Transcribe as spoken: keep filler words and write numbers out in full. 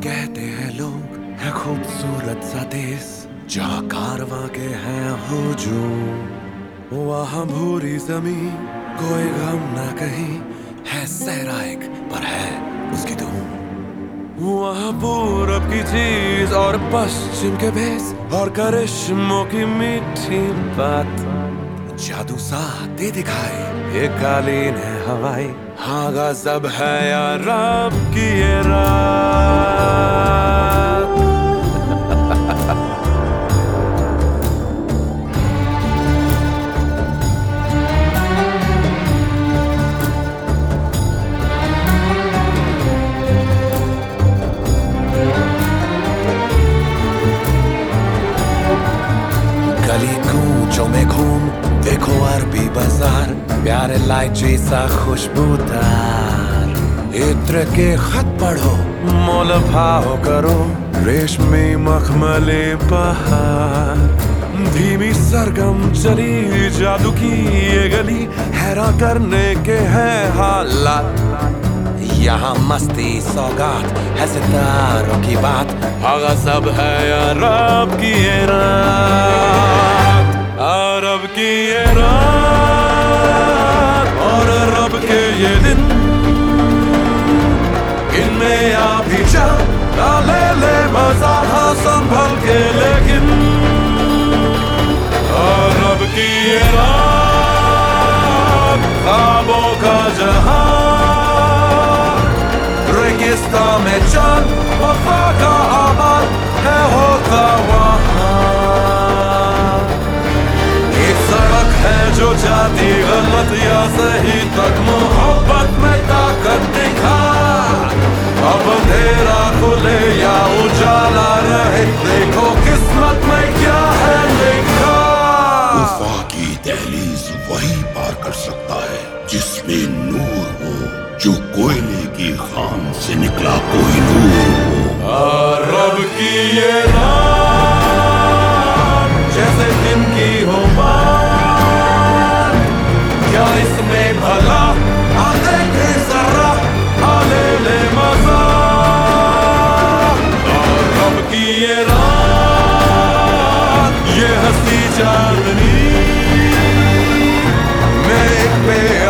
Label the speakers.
Speaker 1: कहते हैं लोग है खूबसूरत सा देश, जहाँ कारवां के हैं हुजूम। वहाँ भूरी जमीन, कोई गम ना कहीं, है सहरा एक पर है उसकी धूम। वहाँ पूरब की चीज और पश्चिम के भेस और करिश्मों की मीठी बात, जादू सा दे दिखाए ये कालीन है हवाई। हाँ गज़ब है यार रब की ये रात। गली कूचों में घूम देखो अरबी बाजार, प्यारे इलायची सा खुशबूदार। इत्र के खत पढ़ो, मोल भाव करो, रेशमी मखमली बहार। धीमी सरगम चली जादू की ये गली, हैरान करने के हैं हालात। यहाँ मस्ती सौगात है सितारों की बात, गज़ब है यार रब की ये रात। रब की ये रात और रब के ये दिन, इनमें आ भी जा ले ले मजा हाँ संभल के, लेकिन और रब की ये रात ख्वाबों का जहां, रेगिस्तान में चांद वफा का आबाद है होता वहाँ। एक सड़क है जो जाती गलत या सही तक, मोहब्बत में ताकत दिखा। अब अंधेरा खुले या उजाला रहे, देखो किस्मत में क्या है लिखा।
Speaker 2: वफा की दहलीज वही पार कर सकता है जिसमें नूर हो, जो कोयले की खान से निकला कोई नूर हो।
Speaker 1: रब की ये रात जैसे दिन की हो बात, क्या इसमें भला आते के जरा आले ले मजा। और रब की ये रात ये हंसी चांदनी में एक पे